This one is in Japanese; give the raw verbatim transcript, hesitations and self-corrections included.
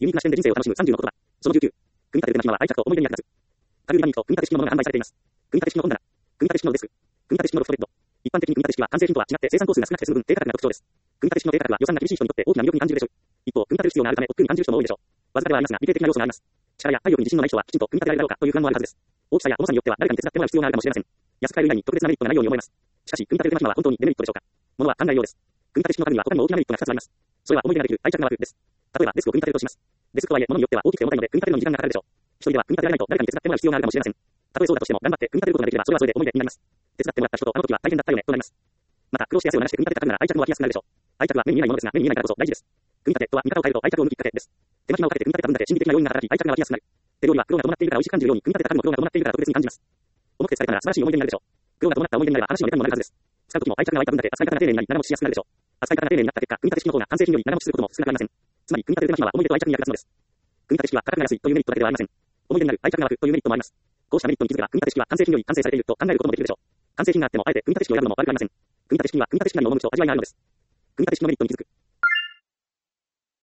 ユニークな視点で人生を楽しむさんじゅうの言葉。そのじゅうきゅう。組み立てる手間暇は愛着と思い出に役立つ。カルビラミンと組み立て式のものが販売されています。組み立て式の本棚。組み立て式のデスク。組み立て式のロフトベッド。一般的に組み立て式は完成品とは違って生産工数が少なくて済む分低価格が特徴です。組み立て式の低価格は予算が厳しい人にとって大きな魅力に感じるでしょう。一方、組み立てる必要があるため億劫に感じる人も多いでしょう。わずかではありますが、理系的な要素があります。力や体力に自信のない人はきちんと組み立てられるだろうかという不安もあるはずです。大きさや重さによっては誰かに手伝ってもらう必要があるかもしれません。安く買える以外に特別なメリットがないように思えます。しかし、組み立てる手間暇は本当にデメリットでしょうか。ものは考えようです。組み立て式の家具には他にも大きなメリットがふたつあります。それは思い出ができる愛着が湧くです。例えばデスクを組み立てるとします。デスクとはいえ物によっては大きくて重たいので組み立てるのに時間がかかるでしょう。一人では組み立てられないと誰かに手伝ってもらう必要があるかもしれません。たとえそうだとしても頑張って組み立てることができればそれはそれで思い出になります。手伝ってもらった人とあの時は大変だったよねとなります。また苦労して汗を流して組み立てた家具なら愛着も湧きやすくなるでしょう。愛着は目に見えないものですが目に見えないからこそ大事です。組み立てとは見方を変えると愛着を生むきっかけです。手間暇をかけて組み立てた分だけ心理的な要因が働き愛着が湧きやすくなる。手料理は苦労が伴っているから美味しく感じるように組み立てた家具も苦労が伴っているから特別に感じます。重くて疲れたら素晴らしい思い出になるでしょう。苦労が伴った思い出になれば話のネタにもなるはずです。使う時も愛着が湧いた分だけ扱い方が丁寧になり長持ちしやすくなるでしょう。扱い方が丁寧になった結果、組み立て式の方が完成品より長持ちすることも少なくありません。つまり組み立てる手間暇は思い出と愛着に役立つのです。組み立て式は価格が安いというメリットだけではありません。思い出になる愛着が湧くというメリットもあります。こうしたメリットに気づけば組み立て式は完成品より完成されていると考えることもできるでしょう。完成品があってもあえて組み立て式を選ぶのも悪くありません。組み立て式には組み立て式なりの趣と味わいがあるのです。組み立て式のメリットに気づく。